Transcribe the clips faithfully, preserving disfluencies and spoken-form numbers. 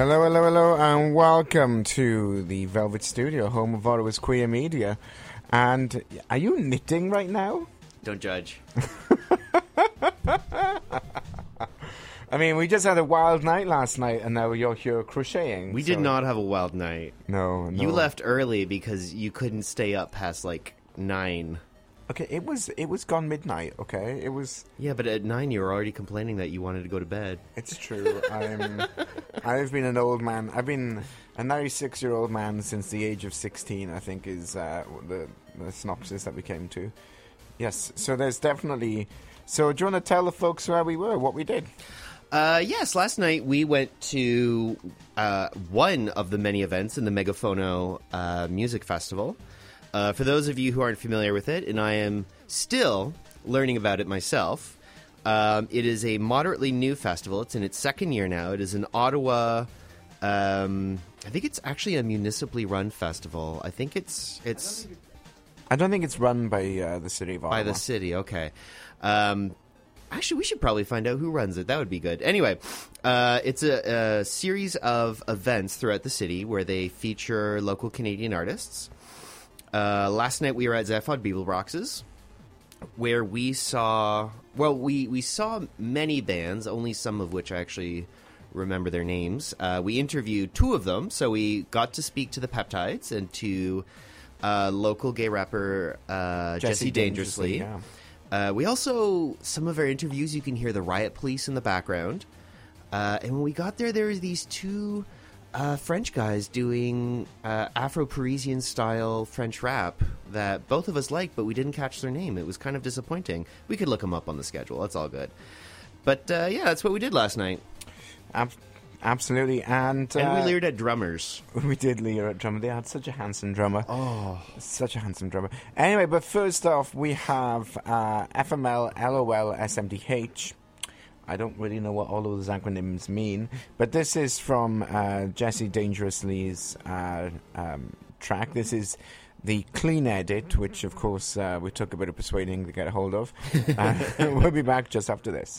Hello, hello, hello, and welcome to the Velvet Studio, home of Ottawa's queer media. And are you knitting right now? Don't judge. I mean, we just had a wild night last night, and now you're here crocheting. We so. did not have a wild night. No, no. You left early because you couldn't stay up past like nine. Okay, it was it was gone midnight. Okay, it was. Yeah, but at nine you were already complaining that you wanted to go to bed. It's true. I'm. I've been an old man. I've been a ninety-six-year-old man since the age of sixteen. I think is uh, the the synopsis that we came to. Yes. So there's definitely. So do you want to tell the folks where we were, what we did? Uh, yes, last night we went to uh, one of the many events in the Megafono uh, Music Festival. Uh, for those of you who aren't familiar with it, and I am still learning about it myself, um, it is a moderately new festival. It's in its second year now. It is an Ottawa. Um, I think it's actually a municipally run festival. I think it's it's. I don't think it's run by uh, the city of Ottawa. By the city, okay. Um, actually, we should probably find out who runs it. That would be good. Anyway, uh, it's a, a series of events throughout the city where they feature local Canadian artists. Uh, last night we were at Zephod Bibelbrox's, where we saw, well, we, we saw many bands, only some of which I actually remember their names. Uh, we interviewed two of them, so we got to speak to the Peptides and to uh, local gay rapper uh, Jesse, Jesse Dangerously. Dangerously yeah. uh, we also, some of our interviews, you can hear the Riot Police in the background. Uh, and when we got there, there were these two... Uh, French guys doing uh, Afro-Parisian style French rap that both of us liked, but we didn't catch their name. It was kind of disappointing. We could look them up on the schedule. That's all good. But uh, yeah, that's what we did last night. Ab- absolutely, and uh, and we leered at drummers. We did leer at drummers. They had such a handsome drummer. Oh, such a handsome drummer. Anyway, but first off, we have uh, F M L, L O L, S M D H. I don't really know what all those acronyms mean, but this is from uh, Jesse Dangerously's uh, um, track. This is the clean edit, which, of course, uh, we took a bit of persuading to get a hold of. Uh, we'll be back just after this.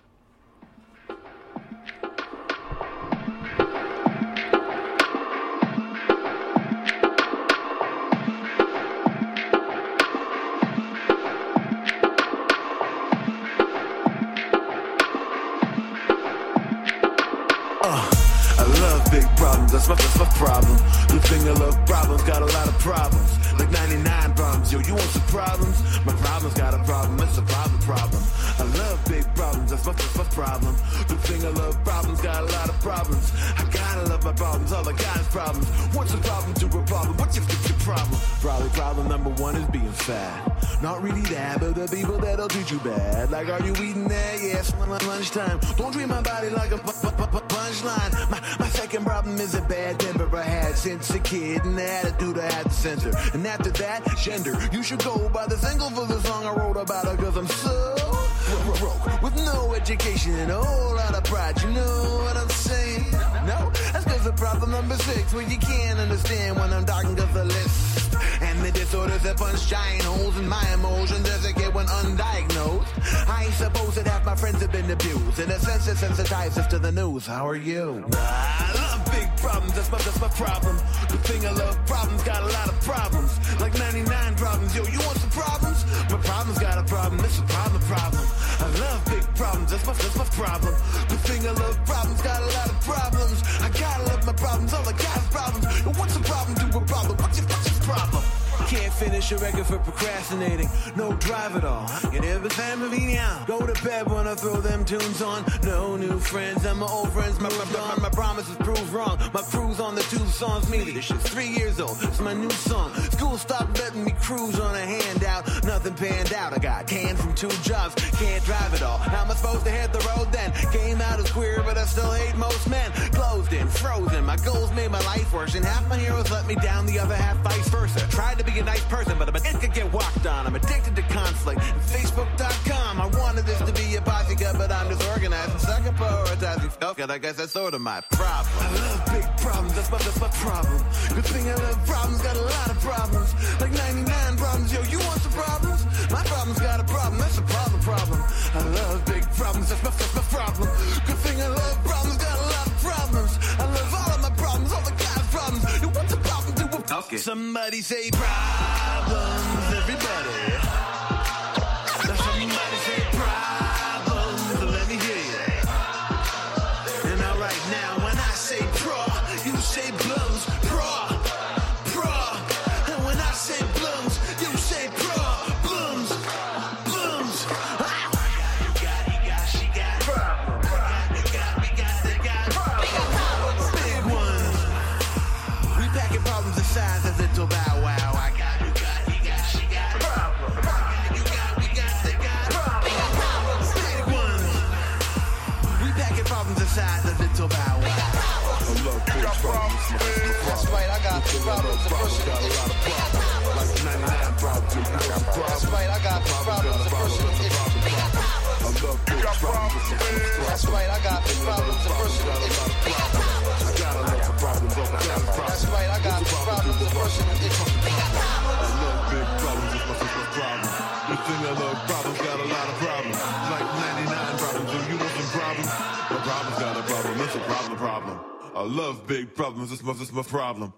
That's my, that's my problem. The thing I love problems, got a lot of problems. Like ninety-nine problems, yo, you want some problems? My problem's got a problem, it's a problem problem. I love big problems, that's my, that's my problem. The thing I love problems, got a lot of problems. I gotta love my problems, all I got is problems. What's a problem to a problem? What's your, what's your problem? Probably problem number one is being fat. Not really that, but the people that'll treat you bad. Like, are you eating that? Yes, lunchtime. Don't treat my body like a punchline. My, my second problem is a bad temper I had since a kid, and the attitude I had to censor. And after that, gender. You should go by the single for the song I wrote about her, cause I'm so broke, with no education and a whole lot of pride. You know what I'm saying? No, that's cause of problem number six, where you can't understand when I'm talking cause the list. And the disorders that punch giant holes in my emotions as a kid when undiagnosed. I ain't supposed that half my friends have been abused. In a sense, it sensitizes us to the news. How are you? I love big problems, that's my, that's my problem. The thing I love problems, got a lot of problems. Like ninety-nine problems, yo, you want some problems? My problem's got a problem, it's a problem problem. I love big problems, that's my, that's my problem. The thing I love problems, got a lot of problems. I gotta love my problems, all I got is problems. Yo, what's a problem to a problem? What's your, what's your problem? Can't finish a record for procrastinating. No drive at all. Get every time to be down. Go to bed when I throw them tunes on. No new friends and my old friends. My, my, my, my promises prove wrong. My crew's on the two songs meaty. This shit's three years old. It's my new song. School stopped letting me cruise on a handout. Nothing panned out. I got canned from two jobs. Can't drive at all. How am I supposed to hit the road then? Came out as queer, but I still hate most men. Closed in, frozen. My goals made my life worse. And half my heroes let me down. The other half vice versa. Tried to be a nice person, but I'm an it could get walked on. I'm addicted to conflict. Facebook dot com. I wanted this to be a posse cut, but I'm disorganized and suck at prioritizing stuff. I guess that's sort of my problem. I love big problems. That's my, that's my problem. Good thing I love problems. Got a lot of problems. Like ninety-nine problems. Yo, you want some problems? My problem's got a problem. That's a problem problem. I love big problems. That's my, that's my problem. Good thing I love problems. Got a lot of problems. I love somebody say problems, everybody. Now somebody say problems, let me hear you. And all right now, when I say pro, you say blooms, pro, pro. And when I say blooms, you say pro, blooms, blooms. Ah. You got, you got, she got problems. I got, you got, we got, they got problems. Big ones. We packing problems the size of little bow wow. I got, you got, he got, she got problems. I got, you got, we got, they got problems. Big ones. We packing problems the size of little bow wow. I love big problems. That's right, I got two problems. The first one is Like ninety-nine problems. That's right, I got two problems. The first one is I love big problems. That's right, I got two problems. The first one is I got a lot of problems. I got a problem. That's right, I got two problems. The first one is I love big problems. It's my sister's problem. You think I love problems? Got a lot of problems. Like ninety-nine problems. If you want some problems, my problem's got a problem. It's a problem, problem. I love big problems. It's my, it's my problem.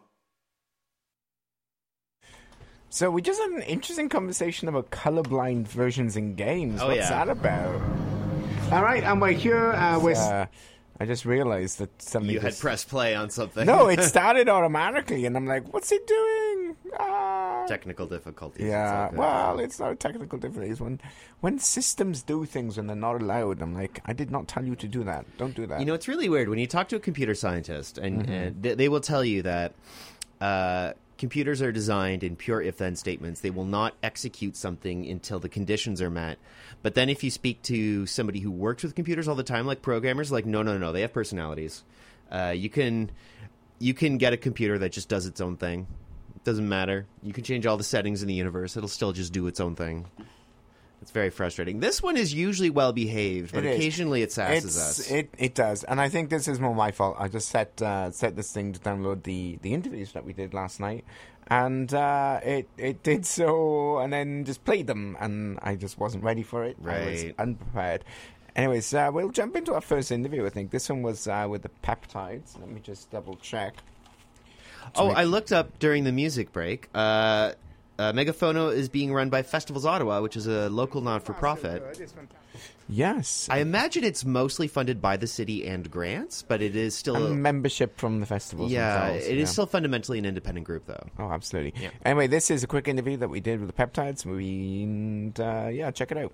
So we just had an interesting conversation about colorblind versions in games. Oh, What's yeah. that about? All right, and we're here uh, with... Uh, I just realized that something You had just- pressed play on something. No, it started automatically, and I'm like, what's it doing? Ah. Technical difficulties. Yeah, It's okay. well, it's not a technical difficulty. When when systems do things when they're not allowed, I'm like, I did not tell you to do that. Don't do that. You know, it's really weird when you talk to a computer scientist, and, Mm-hmm. and they, they will tell you that uh, computers are designed in pure if-then statements. They will not execute something until the conditions are met. But then if you speak to somebody who works with computers all the time, like programmers, like, no, no, no, they have personalities. Uh, you can you can get a computer that just does its own thing. It doesn't matter. You can change all the settings in the universe. It'll still just do its own thing. It's very frustrating. This one is usually well-behaved, but It is. occasionally it sasses It's, us. It it does, and I think this is more my fault. I just set uh, set this thing to download the, the interviews that we did last night, and uh, it it did so, and then just played them, and I just wasn't ready for it. I was Right. unprepared. Anyways, uh, we'll jump into our first interview. I think this one was uh, with the peptides. Let me just double check. Oh, make- I looked up during the music break. Uh, uh, Megaphono is being run by Festivals Ottawa, which is a local not-for-profit. Yes, I imagine it's mostly funded by the city and grants, but it is still... and membership from the festivals. yeah, themselves, it is yeah. still fundamentally an independent group, though. Oh, absolutely. Yeah. Anyway, this is a quick interview that we did with the peptides. We and uh, yeah, check it out.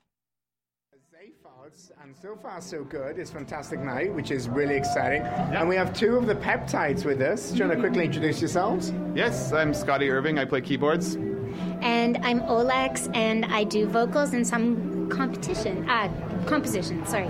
And so far, so good. It's Fantastic Night, which is really exciting. And we have two of the peptides with us. Do you want to quickly introduce yourselves? Yes, I'm Scotty Irving. I play keyboards. And I'm Olex, and I do vocals in some competition. Ah, composition, sorry.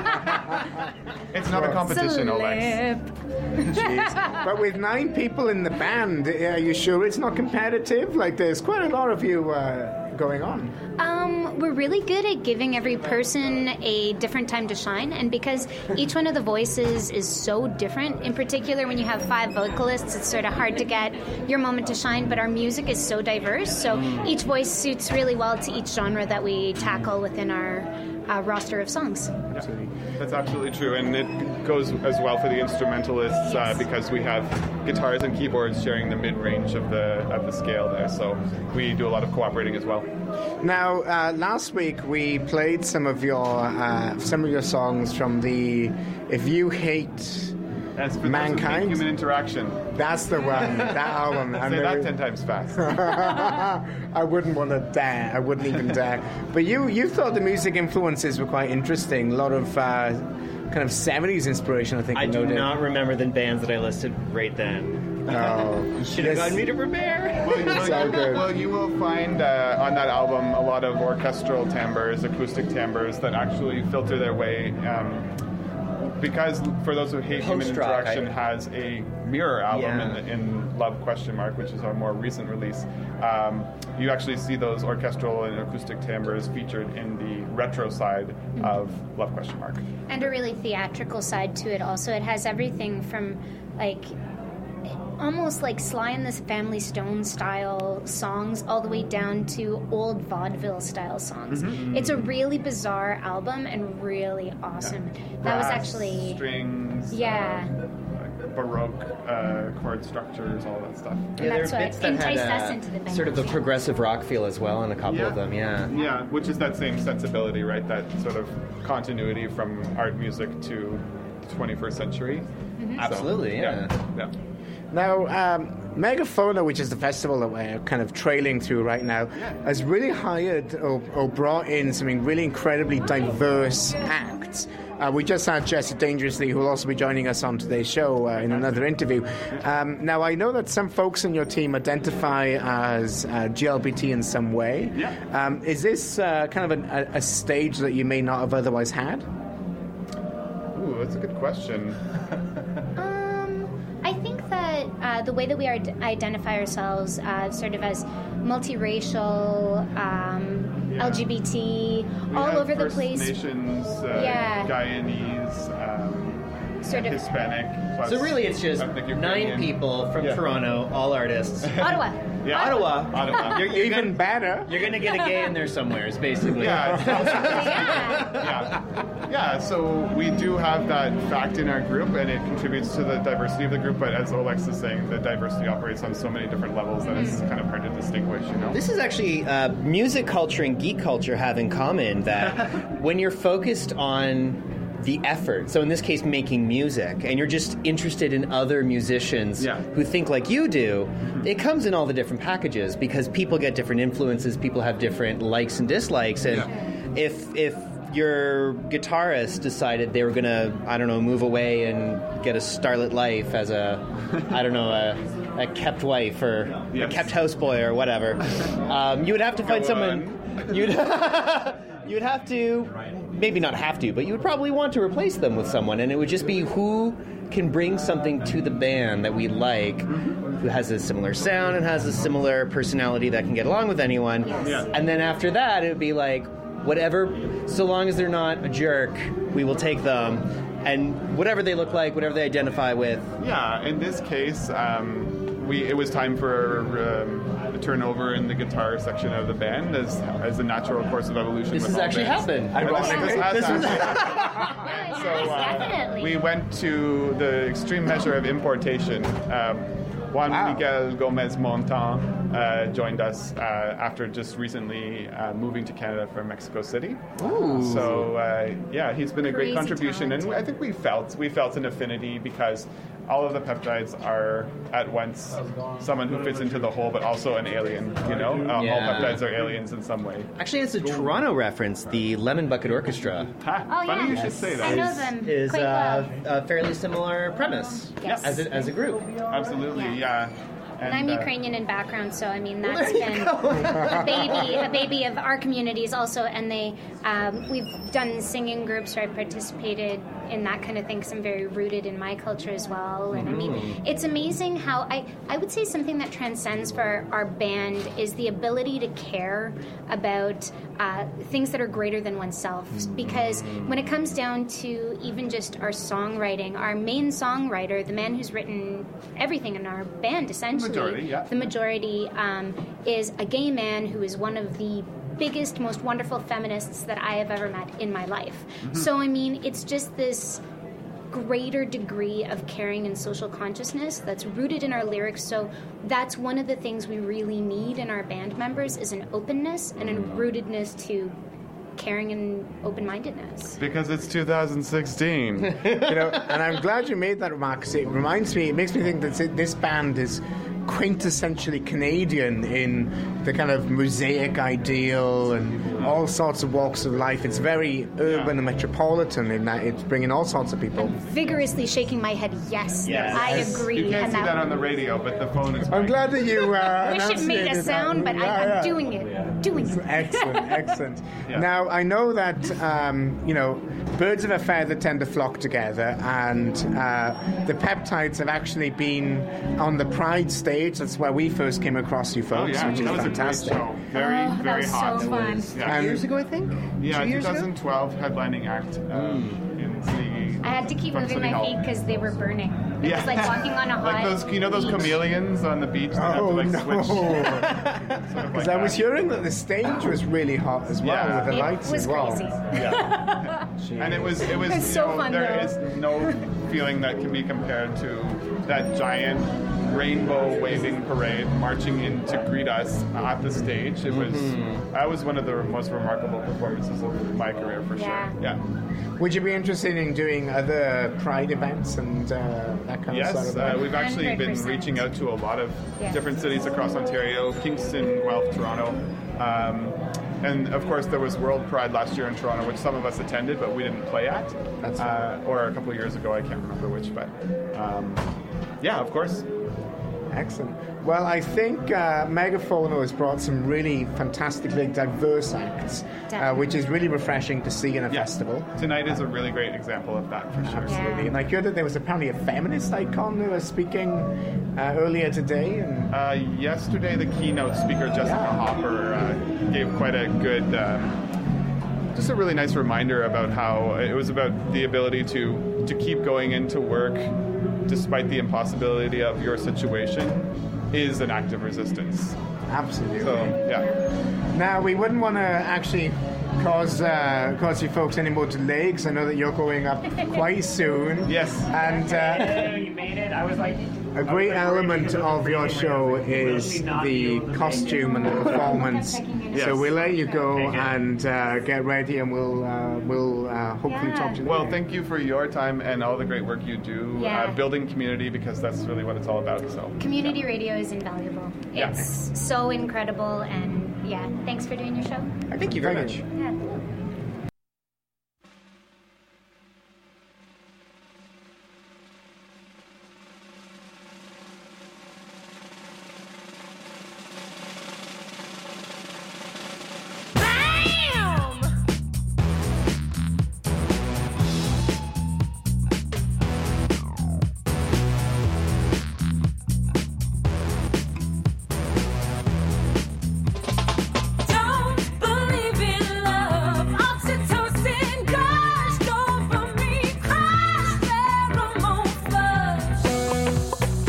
It's not a competition, Olex. Slip. But with nine people in the band, are you sure it's not competitive? Like, there's quite a lot of you uh, going on. Um, we're really good at giving every person a different time to shine, and because each one of the voices is so different, in particular when you have five vocalists, it's sort of hard to get your moment to shine, but our music is so diverse, so each voice suits really well to each genre that we tackle within our uh, roster of songs. That's absolutely true, and it goes as well for the instrumentalists uh, because we have guitars and keyboards sharing the mid-range of the of the scale there, so we do a lot of cooperating as well. Now, uh, last week we played some of your uh, some of your songs from the "If You Hate As for those who hate Mankind." human interaction. That's the one. That album. I'm Say that very- ten times fast. I wouldn't want to dare. I wouldn't even dare. But you, you thought the music influences were quite interesting. A lot of uh, kind of seventies inspiration, I think. I you do noted. not remember the bands that I listed right then. Oh, Should have Yes. gotten me to prepare. It's all good. Well, you will find uh, on that album a lot of orchestral timbres, acoustic timbres that actually filter their way. Um, because for those who hate human Post-rock, interaction, I- has a mirror album Yeah. in, in Love Question Mark, which is our more recent release. Um, you actually see those orchestral and acoustic timbres featured in the retro side of Love Question Mark. And a really theatrical side to it also. It has everything from like almost like Sly and the Family Stone style songs all the way down to old vaudeville style songs. It's a really bizarre album and really awesome. That was Brass, actually strings. yeah. uh, Baroque uh, chord structures, all that stuff. And that's what enticed us into the band. Sort of the yeah. progressive rock feel as well in a couple Yeah. of them, yeah. Yeah, which is that same sensibility, right? That sort of continuity from art music to twenty-first century. Mm-hmm. So, Absolutely, yeah. yeah. Now, um, Megafauna, which is the festival that we're kind of trailing through right now, has really hired or, or brought in some really incredibly diverse acts. Uh, we just had Jesse Dangerously, who will also be joining us on today's show uh, in another interview. Um, now, I know that some folks in your team identify as uh, G L B T in some way. Yeah. Um, is this uh, kind of an, a, a stage that you may not have otherwise had? Ooh, that's a good question. Um, I think that uh, the way that we are identify ourselves uh, sort of as multiracial, um, Yeah. L G B T, We all have over the First place. Nations, uh, Yeah. Guyanese, um, Sort of- Hispanic. Plus So really it's just ethnic nine Ukrainian. people from Yeah. Toronto, all artists. Ottawa. Yeah. Ottawa. Ottawa. You're, you're Even gonna, better. you're gonna get a gay in there somewhere, is basically. Yeah, it's also- Yeah. yeah, yeah. So we do have that fact in our group, and it contributes to the diversity of the group. But as Olex is saying, the diversity operates on so many different levels that it's kind of hard to distinguish. You know. This is actually uh, music culture and geek culture have in common that when you're focused on the effort, so in this case making music, and you're just interested in other musicians Yeah. who think like you do, it comes in all the different packages because people get different influences, people have different likes and dislikes, and Yeah. if if your guitarist decided they were gonna, I don't know, move away and get a starlet life as a, I don't know, a, a kept wife or Yes. a kept houseboy or whatever, um, you would have to find Go someone. You'd you'd have to, maybe not have to, but you would probably want to replace them with someone, and it would just be who can bring something to the band that we like, who has a similar sound and has a similar personality that can get along with anyone. Yeah. And then after that, it would be like, whatever, so long as they're not a jerk, we will take them. And whatever they look like, whatever they identify with. Yeah, in this case, um, we it was time for um, a turnover in the guitar section of the band as as a natural course of evolution. This with has all actually bands. happened. And this- this has This was- happened. No, So it has, uh, definitely. we went to the extreme measure of importation. Um, Juan Wow. Miguel Gomez Montan uh, joined us uh, after just recently uh, moving to Canada from Mexico City. So uh, yeah, he's been a great Crazy contribution, and talented. I think we felt we felt an affinity because all of the peptides are at once someone who fits into the whole, but also an alien. You know, uh, Yeah. all peptides are aliens in some way. Actually, it's a Toronto reference, the Lemon Bucket Orchestra. Ha, Oh, funny yeah. you should say that. I know them Is quite uh, well. a fairly similar premise Yes. as, a, as a group. Absolutely, yeah. And I'm uh, Ukrainian in background, so I mean that's been a baby, a baby of our communities also. And they, um, we've done singing groups where I participated in that kind of thing. Because I'm very rooted in my culture as well. And I mean, it's amazing how I, I would say something that transcends for our band is the ability to care about uh, things that are greater than oneself. Because when it comes down to even just our songwriting, our main songwriter, the man who's written everything in our band, essentially. Majority, yeah. The majority um, is a gay man who is one of the biggest, most wonderful feminists that I have ever met in my life. So, I mean, it's just this greater degree of caring and social consciousness that's rooted in our lyrics. So that's one of the things we really need in our band members is an openness and a rootedness to caring and open-mindedness. Because it's two thousand sixteen. You know, and I'm glad you made that remark because it reminds me, it makes me think that this band is quintessentially Canadian in the kind of mosaic ideal and all sorts of walks of life. It's very urban and metropolitan in that it's bringing all sorts of people. Vigorously shaking my head, yes, Yes. I agree. You can't and see that on the radio, but the phone is. I'm glad that you uh, I wish it made a enunciated sound, that. but Yeah, I, I'm yeah. doing it. Doing it. Excellent, excellent. Yeah. Now, I know that, um, you know, birds of a feather tend to flock together, and uh, the Peptides have actually been on the Pride stage. That's where we first came across you Oh folks, yeah, which is that was fantastic. a great show. Very, Oh, that very was so hot. fun. Yeah. Um, Years ago, I think? Yeah, Two years ago? twenty twelve headlining act um, in City I had to keep From moving City my Hall. feet because they were burning. It Yeah. was like walking on a hot Like those, you know, those beach. chameleons on the beach. They have to Oh, like no. switch. Sort of Because like I was that. hearing that the stage was really hot as well, Yeah. with the It lights was as well. crazy. And it was, it was, It's you so know, fun, there though. is no feeling that can be compared to that giant rainbow waving parade marching in to greet us at the stage. It was, that was one of the most remarkable performances of my career for Yeah. sure. Yeah. Would you be interested in doing other Pride events and uh, that kind of Yes, sort of uh, thing? we've actually been one hundred percent. reaching out to a lot of Yeah. different cities across Ontario, Kingston, Guelph, Toronto. Um, and of course, there was World Pride last year in Toronto, which some of us attended, but we didn't play at. That's uh, or a couple of years ago, I can't remember which, but um, yeah, of course. Excellent. Well, I think uh, Megaphono has brought some really fantastically diverse acts, uh, Definitely. which is really refreshing to see in a Yeah. festival. Tonight is a really great example of that for sure. Absolutely. Yeah. And I heard that there was apparently a feminist icon who was speaking uh, earlier today. And Uh, yesterday, the keynote speaker, Jessica Hopper, uh, gave quite a good, um, just a really nice reminder about how it was about the ability to, to keep going into work despite the impossibility of your situation is an act of resistance. absolutely. So, yeah. Now, we wouldn't want to actually cause uh, cause you folks any more delay, because I know that you're going up quite soon. Yes. And uh, you made it. I was like, a great element of your show is the costume and the performance. Yes. So we'll let you go and uh, get ready, and we'll uh, we'll uh, hopefully Yeah. talk to you Well, later. thank you for your time and all the great work you do Yeah. uh, building community, because that's really what it's all about. So, Community radio is invaluable. Yeah. It's so incredible, and yeah, thanks for doing your show. Thank you very much. Yeah. Don't believe in love. Oxytocin, gosh, dopamine, crash, pheromone flush.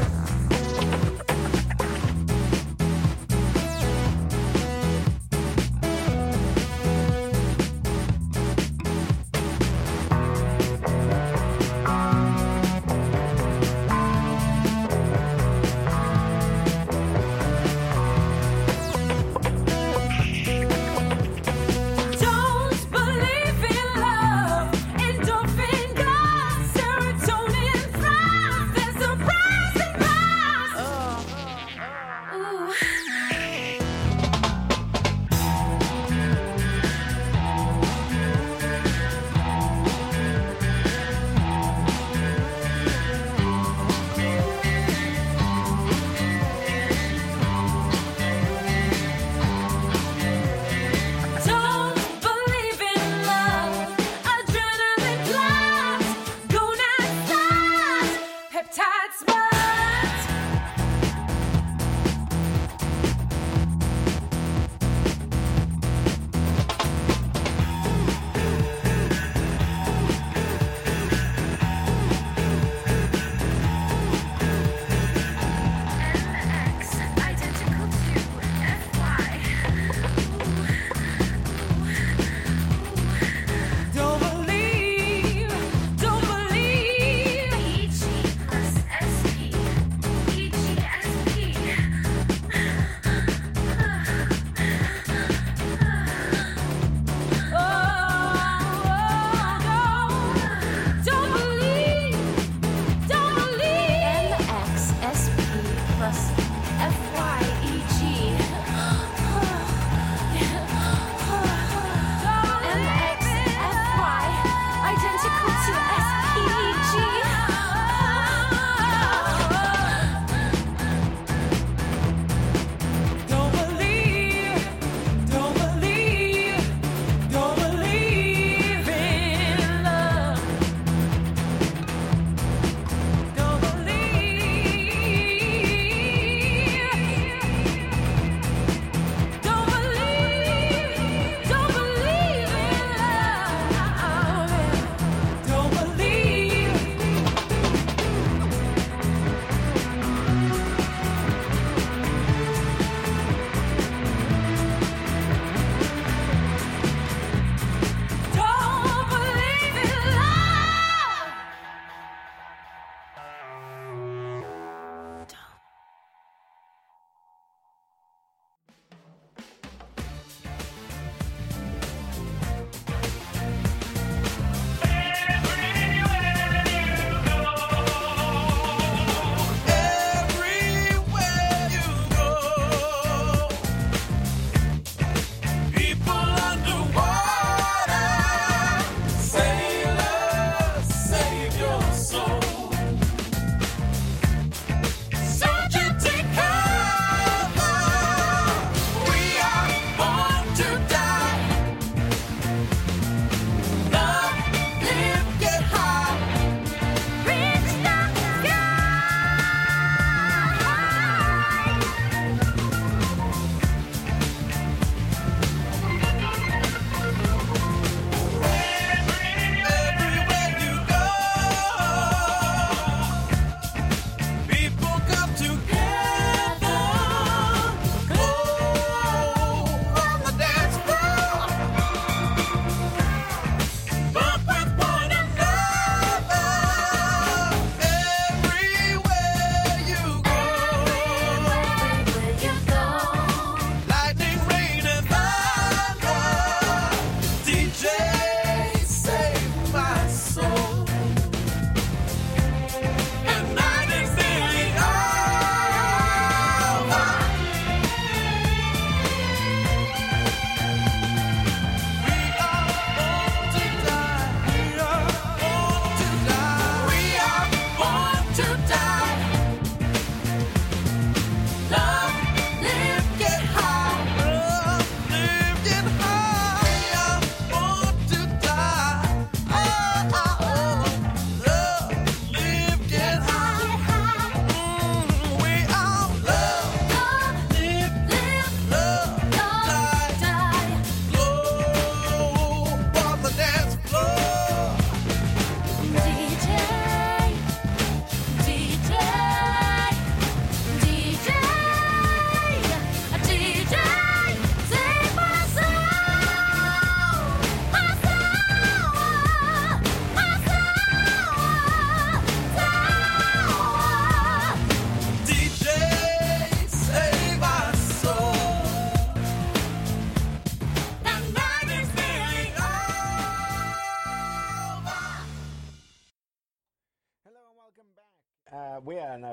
Don't believe in love. Endorphin gas, serotonin thrive. There's a rising rise. Ooh. Don't believe in love. Adrenaline blast, gonad start, peptide spurt.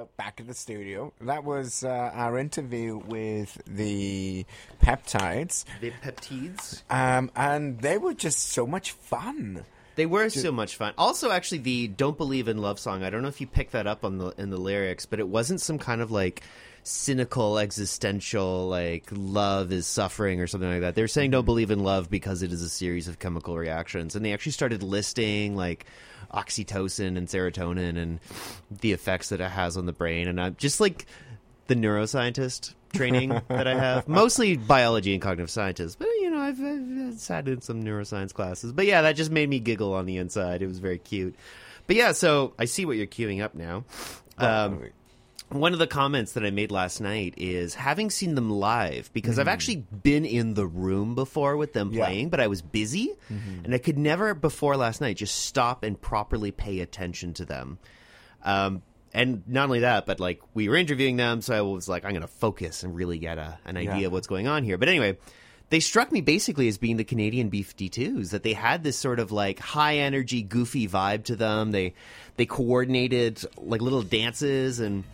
uh, back at the studio. That was uh, our interview with the Peptides. The Peptides. Um, and they were just so much fun. They were so much fun. Also, actually, the "Don't Believe in Love" song. I don't know if you picked that up on the in the lyrics, but it wasn't some kind of like cynical, existential, like love is suffering or something like that. They were saying "Don't believe in love" because it is a series of chemical reactions, and they actually started listing like oxytocin and serotonin and the effects that it has on the brain. And I'm just like the neuroscientist training that I have, mostly biology and cognitive scientists, but you know, I've, I've sat in some neuroscience classes. But yeah, that just made me giggle on the inside. It was very cute. But yeah, so I see what you're queuing up now. Um, one of the comments that I made last night is having seen them live, because mm. I've actually been in the room before with them Yeah. playing, but I was busy mm-hmm. and I could never before last night just stop and properly pay attention to them. Um, And not only that, but like we were interviewing them, so I was like, I'm going to focus and really get a, an idea Yeah. of what's going on here. But anyway, they struck me basically as being the Canadian B fifty-twos, that they had this sort of like high energy, goofy vibe to them. They they coordinated like little dances and.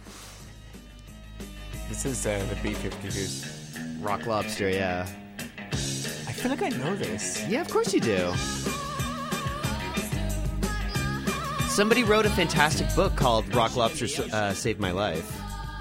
This is uh, the B fifty-twos. Rock Lobster, yeah. I feel like I know this. Yeah, of course you do. Somebody wrote a fantastic book called Rock Lobster uh, Saved My Life.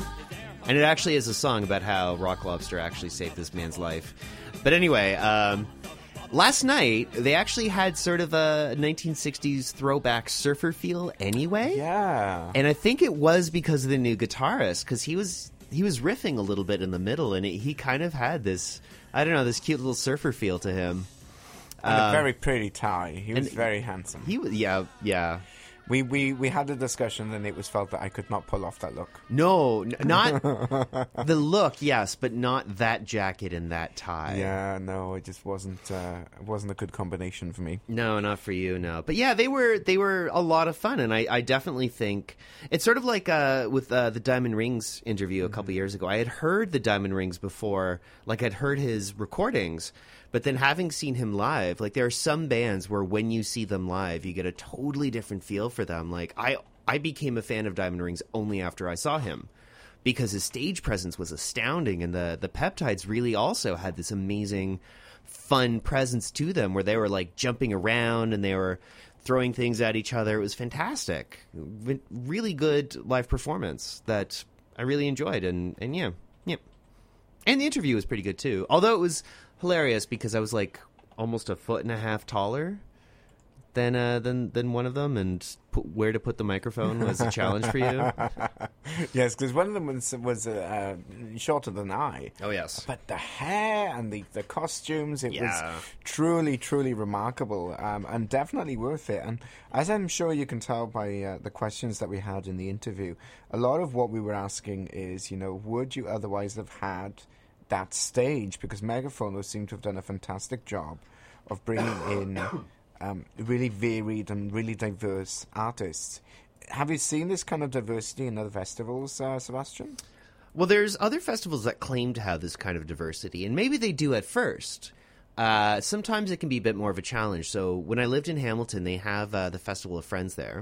And it actually is a song about how Rock Lobster actually saved this man's life. But anyway, um, last night, they actually had sort of a nineteen sixties throwback surfer feel anyway. Yeah. And I think it was because of the new guitarist, because he was he was riffing a little bit in the middle, and it, he kind of had this, I don't know, this cute little surfer feel to him. And Uh, a very pretty tie. He was and very handsome. He was, yeah, yeah. We, we we had a discussion, and it was felt that I could not pull off that look. No, n- not the look, yes, but not that jacket and that tie. Yeah, no, it just wasn't uh, it wasn't a good combination for me. No, not for you, no. But yeah, they were they were a lot of fun, and I, I definitely think it's sort of like uh, with uh, the Diamond Rings interview a couple years ago. I had heard the Diamond Rings before, like I'd heard his recordings, but then having seen him live, like there are some bands where when you see them live, you get a totally different feel for them. Like I I became a fan of Diamond Rings only after I saw him, because his stage presence was astounding, and the the Peptides really also had this amazing fun presence to them where they were like jumping around and they were throwing things at each other. It was fantastic. Re- Really good live performance that I really enjoyed, and and yeah, yeah. And the interview was pretty good too. Although it was hilarious because I was like almost a foot and a half taller than uh, than than one of them, and put, where to put the microphone was a challenge for you. Yes, because one of them was was uh, shorter than I. Oh yes, but the hair and the, the costumes, it Yeah. was truly, truly remarkable, um, and definitely worth it. And as I'm sure you can tell by uh, the questions that we had in the interview, a lot of what we were asking is, you know, would you otherwise have had that stage? Because Megaphono seemed to have done a fantastic job of bringing in um, really varied and really diverse artists. Have you seen this kind of diversity in other festivals, uh, Sebastian? Well, there's other festivals that claim to have this kind of diversity, and maybe they do at first. Uh, sometimes it can be a bit more of a challenge. So when I lived in Hamilton, they have uh, the Festival of Friends there,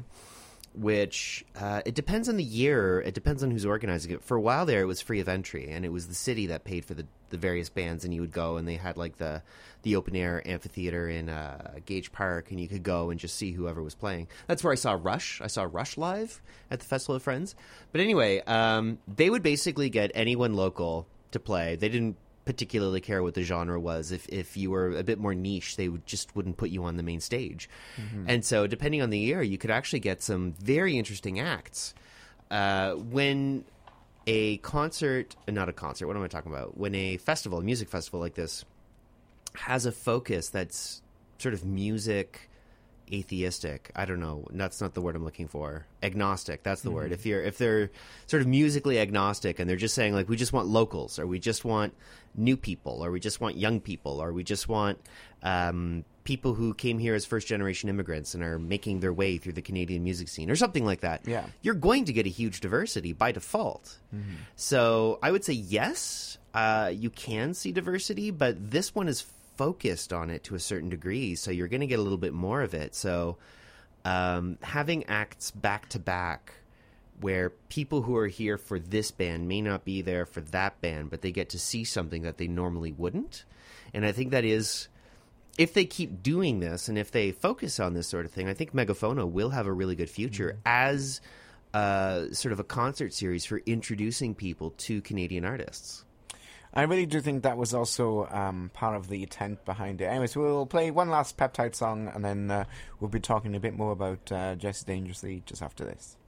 which uh, it depends on the year. It depends on who's organizing it. For a while there, it was free of entry, and it was the city that paid for the, the various bands, and you would go, and they had like the the open air amphitheater in uh, Gage Park, and you could go and just see whoever was playing. That's where I saw Rush. I saw Rush live at the Festival of Friends. But anyway, um, they would basically get anyone local to play. They didn't particularly care what the genre was. If if you were a bit more niche, they would just wouldn't put you on the main stage. Mm-hmm. And so depending on the year, you could actually get some very interesting acts. Uh, when a concert, not a concert, what am I talking about? When a festival, a music festival like this has a focus that's sort of music atheistic. I don't know. That's not the word I'm looking for. Agnostic. That's the mm-hmm. word. If you're, if they're sort of musically agnostic and they're just saying like, we just want locals, or we just want new people, or we just want young people, or we just want um, people who came here as first generation immigrants and are making their way through the Canadian music scene, or something like that. Yeah. You're going to get a huge diversity by default. Mm-hmm. So I would say yes, uh, you can see diversity, but this one is focused on it to a certain degree, so you're going to get a little bit more of it. So um, having acts back to back where people who are here for this band may not be there for that band, but they get to see something that they normally wouldn't. And I think that is, if they keep doing this and if they focus on this sort of thing, I think Megafono will have a really good future mm-hmm. as uh, sort of a concert series for introducing people to Canadian artists. I really do think that was also um, part of the intent behind it. Anyways, we'll play one last Peptide song, and then uh, we'll be talking a bit more about uh, Jesse Dangerously just after this.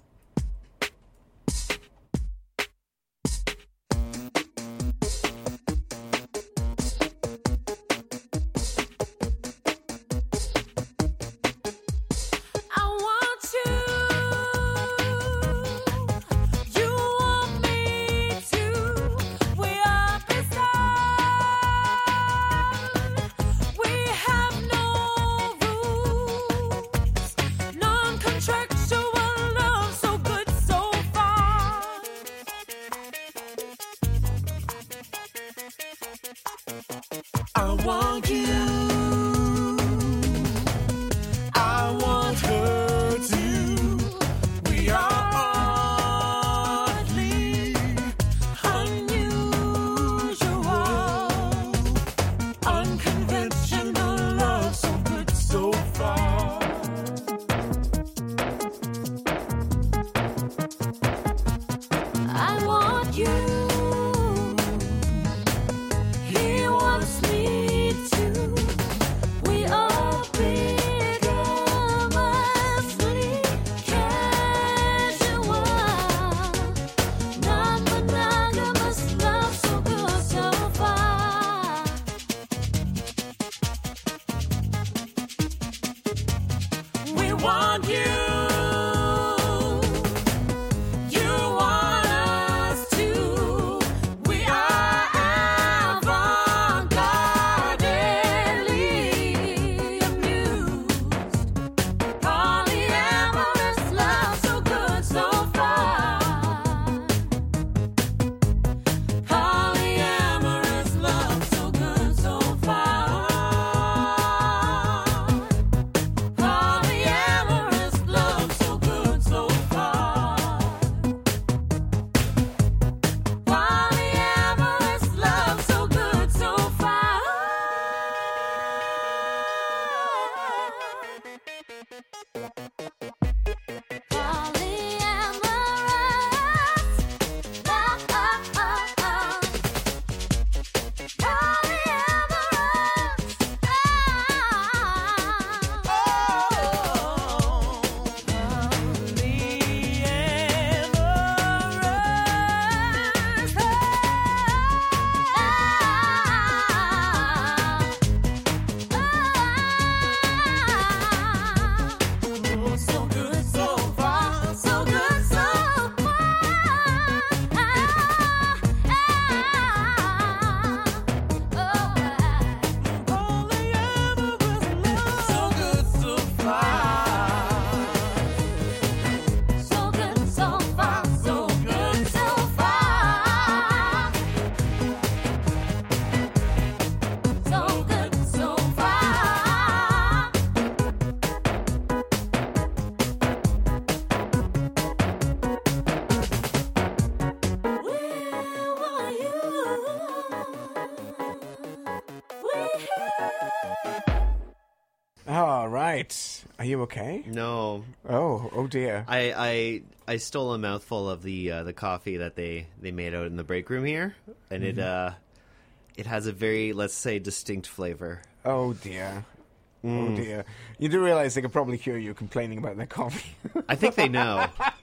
All right. Are you okay? No. Oh, oh dear. I I, I stole a mouthful of the uh, the coffee that they, they made out in the break room here, and mm-hmm. it uh it has a very, let's say, distinct flavor. Oh dear. Mm. Oh dear. You do realize they could probably hear you complaining about their coffee. I think they know.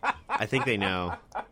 I think they know.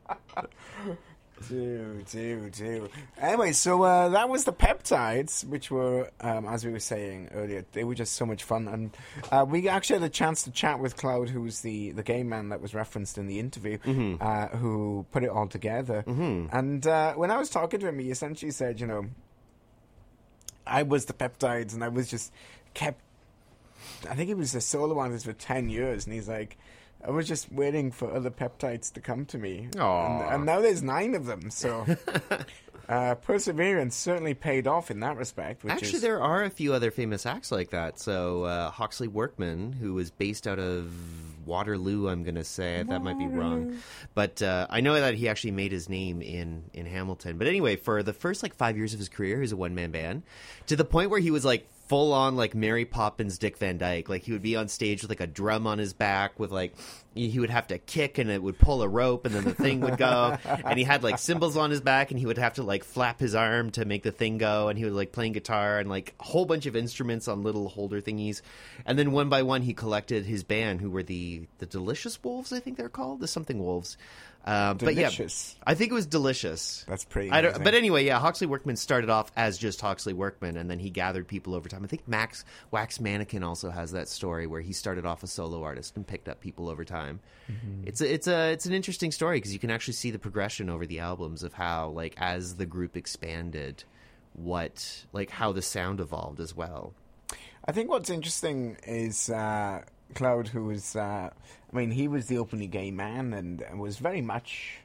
Do, do, do. Anyway, so uh, that was the Peptides, which were, um, as we were saying earlier, they were just so much fun. And uh, we actually had a chance to chat with Cloud, who was the, the gay man that was referenced in the interview, mm-hmm. uh, who put it all together. Mm-hmm. And uh, when I was talking to him, he essentially said, you know, I was the Peptides, and I was just kept... I think he was a solo artist for ten years, and he's like... I was just waiting for other peptides to come to me. And, and now there's nine of them, so uh, perseverance certainly paid off in that respect. Which Actually, is... there are a few other famous acts like that. So uh, Hawksley Workman, who was based out of Waterloo, I'm going to say. That might be wrong. But uh, I know that he actually made his name in, in Hamilton. But anyway, for the first like five years of his career, he was a one-man band to the point where he was like full on like Mary Poppins, Dick Van Dyke. Like he would be on stage with like a drum on his back with like he would have to kick and it would pull a rope and then the thing would go. And he had like cymbals on his back and he would have to like flap his arm to make the thing go. And he was like playing guitar and like a whole bunch of instruments on little holder thingies. And then one by one he collected his band, who were the the Delicious Wolves, I think they're called, the something Wolves. Uh, but yeah, Delicious. I think it was Delicious. That's pretty I don't, amazing. but anyway, yeah, Hawksley Workman started off as just Hawksley Workman, and then he gathered people over time. I think Max Wax Mannequin also has that story where he started off a solo artist and picked up people over time. Mm-hmm. It's a, it's a it's an interesting story because you can actually see the progression over the albums of how, like, as the group expanded, what like how the sound evolved as well. I think what's interesting is uh, Cloud, who was, uh, I mean, he was the openly gay man and, and was very much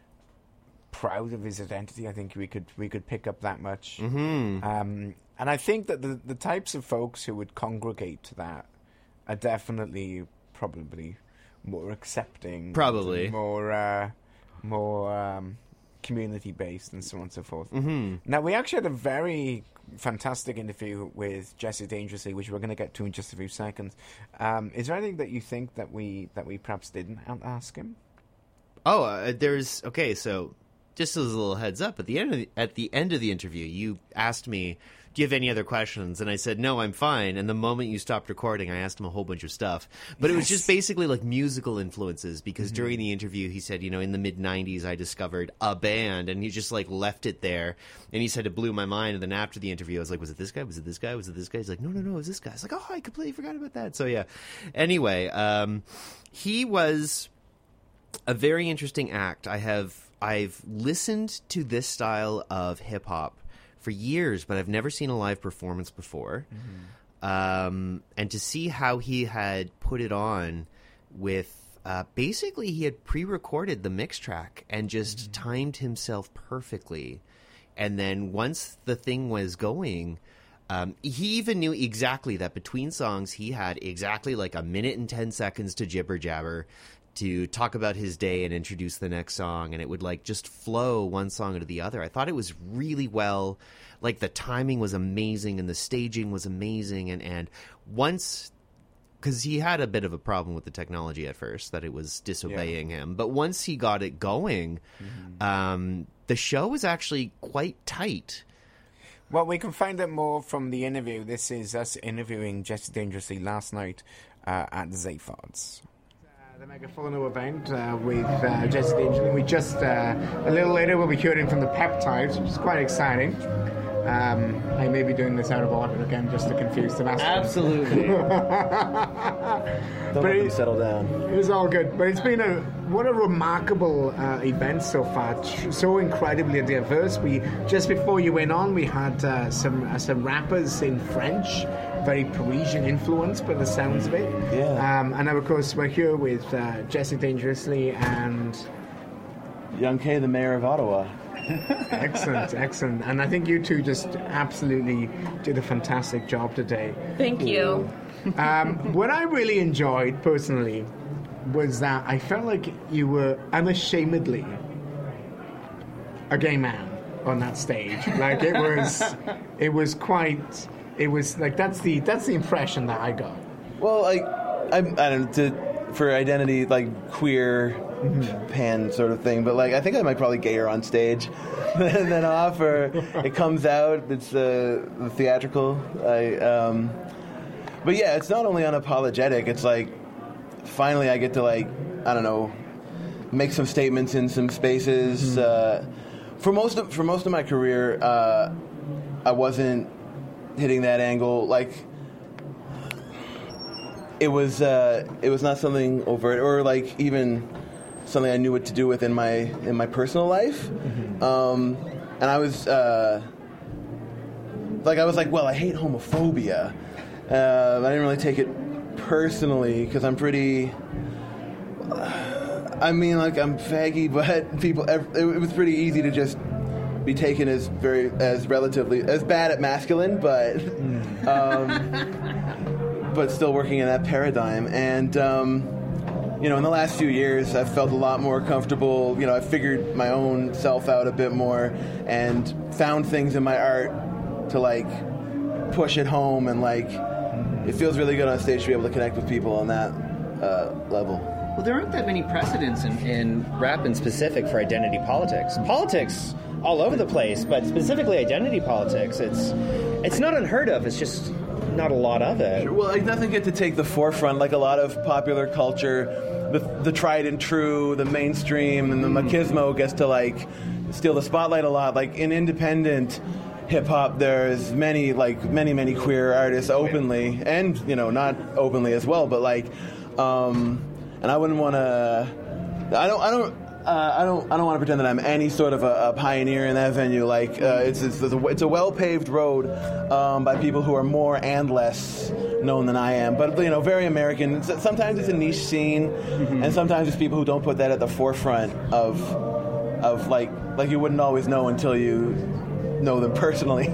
proud of his identity. I think we could we could pick up that much. Mm-hmm. Um, and I think that the, the types of folks who would congregate to that are definitely probably more accepting. Probably. More, uh, more um, community-based and so on and so forth. Mm-hmm. Now, we actually had a very fantastic interview with Jesse Dangerously, which we're going to get to in just a few seconds. Um, is there anything that you think that we that we perhaps didn't ask him? Oh, uh, there's okay. So, just as a little heads up, at the end of the, at the end of the interview, you asked me, "Do you have any other questions?" And I said, "No, I'm fine." And the moment you stopped recording, I asked him a whole bunch of stuff. But it was just basically like musical influences because Mm-hmm. during the interview, he said, "You know, in the mid nineties, I discovered a band," and he just like left it there. And he said it blew my mind. And then after the interview, I was like, "Was it this guy? Was it this guy? Was it this guy?" He's like, "No, no, no, it was this guy." I was like, "Oh, I completely forgot about that." So yeah. Anyway, um, he was a very interesting act. I have I've listened to this style of hip hop for years, but I've never seen a live performance before. Mm-hmm. Um, and to see how he had put it on with uh, basically he had pre-recorded the mix track and just mm-hmm. timed himself perfectly. And then once the thing was going, um, he even knew exactly that between songs he had exactly like a minute and ten seconds to jibber jabber to talk about his day and introduce the next song, and it would like just flow one song into the other. I thought it was really well, like the timing was amazing and the staging was amazing, and, and once, because he had a bit of a problem with the technology at first, that it was disobeying yeah. him, but once he got it going, mm-hmm. um, the show was actually quite tight. Well, we can find out more from the interview. This is us interviewing Jesse Dangerously last night uh, at Zaphards. The Megaphono event uh, with uh, Jesse Dangerously. We just, uh, a little later, we'll be hearing from the Peptides, which is quite exciting. Um, I may be doing this out of order again just to confuse the master. Absolutely. Don't let them settle down. It was all good. But it's been a, what a remarkable uh, event so far. So incredibly diverse. We, just before you went on, we had uh, some, uh, some rappers in French. Very Parisian influence by the sounds of it. Yeah. Um, and now, of course, we're here with uh, Jesse Dangerously and Young K, the mayor of Ottawa. Excellent, excellent. And I think you two just absolutely did a fantastic job today. Thank you. Um, what I really enjoyed, personally, was that I felt like you were unashamedly a gay man on that stage. Like, it was, it was quite... It was like that's the that's the impression that I got. Well, like I, I don't know, to, for identity, like queer mm-hmm. pan sort of thing. But like I think I might probably gayer on stage than, than off, or it comes out. It's uh, the theatrical. I, um, but yeah, it's not only unapologetic. It's like finally I get to like I don't know make some statements in some spaces. Mm-hmm. Uh, for most of for most of my career, uh, I wasn't hitting that angle. Like it was uh, it was not something overt or like even something I knew what to do with in my in my personal life. Mm-hmm. Um, and I was uh, like I was like, well, I hate homophobia. Uh, I didn't really take it personally because I'm pretty. I mean, like I'm faggy, but people. It was pretty easy to just be taken as very as relatively as bad at masculine, but um, but still working in that paradigm. And um, you know, in the last few years, I've felt a lot more comfortable. You know, I've figured my own self out a bit more and found things in my art to, like, push it home. And, like, it feels really good on stage to be able to connect with people on that uh, level. Well, there aren't that many precedents in, in rap in specific for identity politics. Politics all over the place, but specifically identity politics, it's it's not unheard of. It's just not a lot of it. Well, it doesn't get to take the forefront like a lot of popular culture. The, the tried and true, the mainstream, and the machismo gets to, like, steal the spotlight a lot. Like, in independent hip-hop, there's many, like, many, many queer artists openly, and, you know, not openly as well, but, like, um, and I wouldn't want to, I don't, I don't, Uh, I don't. I don't want to pretend that I'm any sort of a, a pioneer in that venue. Like uh, it's it's, it's a, it's a well-paved road um, by people who are more and less known than I am. But you know, very American. S- Sometimes it's a niche scene, and sometimes it's people who don't put that at the forefront of of like like you wouldn't always know until you know them personally.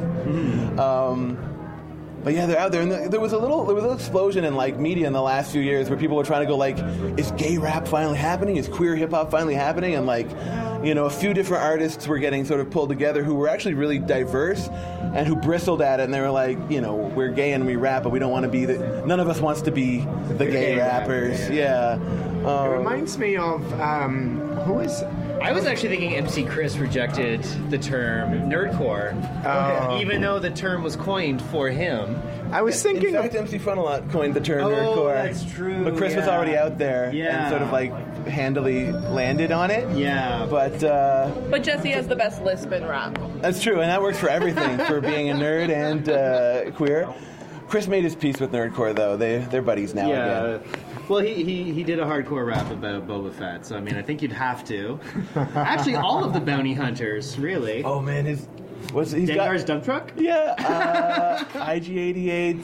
Um, But yeah, they're out there, and there was a little, there was a little explosion in like media in the last few years where people were trying to go like, is gay rap finally happening? Is queer hip hop finally happening? And like, you know, a few different artists were getting sort of pulled together who were actually really diverse and who bristled at it, and they were like, you know, we're gay and we rap, but we don't want to be the, none of us wants to be the gay, gay rappers. rapper, yeah. Um, It reminds me of um, who is. I was actually thinking M C Chris rejected the term nerdcore, Oh. even though the term was coined for him. I was thinking. In fact, M C Frontalot coined the term Oh, nerdcore. that's true, But Chris was yeah. already out there Yeah. and sort of like handily landed on it. Yeah. But uh, But Jesse has the best lisp in rap. that's true, and that works for everything, for being a nerd and uh, queer. Chris made his peace with nerdcore, though. They they're buddies now Yeah. again. Well, he, he he did a hardcore rap about Boba Fett, so I mean, I think you'd have to. Actually, all of the bounty hunters, really. Oh man, his what's he's Dengar's got? dump truck? Yeah, uh, I G eighty-eight,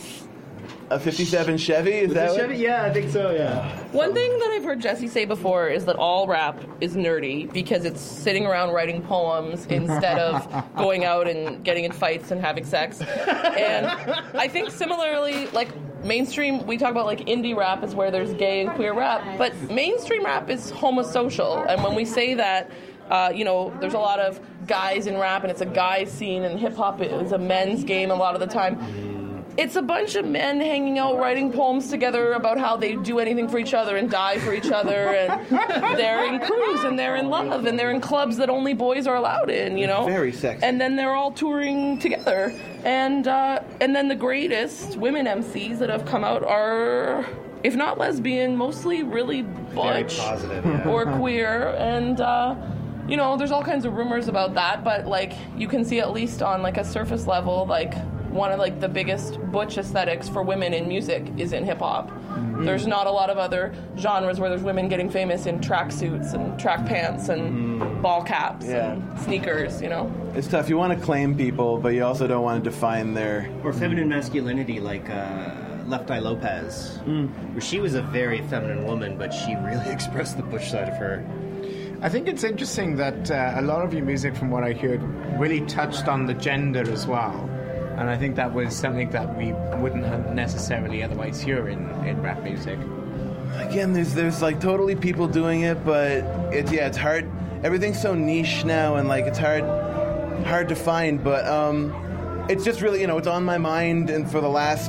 a fifty-seven Chevy. Is Was that it what? Chevy? Yeah, I think so. Yeah. One thing that I've heard Jesse say before is that all rap is nerdy because it's sitting around writing poems instead of going out and getting in fights and having sex. And I think similarly, like mainstream, we talk about like indie rap is where there's gay and queer rap, but mainstream rap is homosocial. And when we say that, uh, you know, there's a lot of guys in rap and it's a guy scene, and hip hop is a men's game a lot of the time. It's a bunch of men hanging out writing poems together about how they do anything for each other and die for each other, and they're in crews and they're in love and they're in clubs that only boys are allowed in, you know? Very sexy. And then they're all touring together. And uh, and then the greatest women M Cs that have come out are, if not lesbian, mostly really butch positive, yeah. or queer. And, uh, you know, there's all kinds of rumors about that, but, like, you can see at least on, like, a surface level, like, one of like the biggest butch aesthetics for women in music is in hip hop. Mm-hmm. There's not a lot of other genres where there's women getting famous in tracksuits and track pants and mm. ball caps Yeah. and sneakers, you know. It's tough. You want to claim people, but you also don't want to define their. Or feminine masculinity, like uh, Left Eye Lopez, mm. where she was a very feminine woman, but she really expressed the butch side of her. I think it's interesting that uh, a lot of your music, from what I heard, really touched on the gender as well. And I think that was something that we wouldn't necessarily otherwise hear in, in rap music. Again, there's there's like totally people doing it, but it's yeah, it's hard. Everything's so niche now, and like it's hard hard to find. But um, it's just really, you know, it's on my mind, and for the last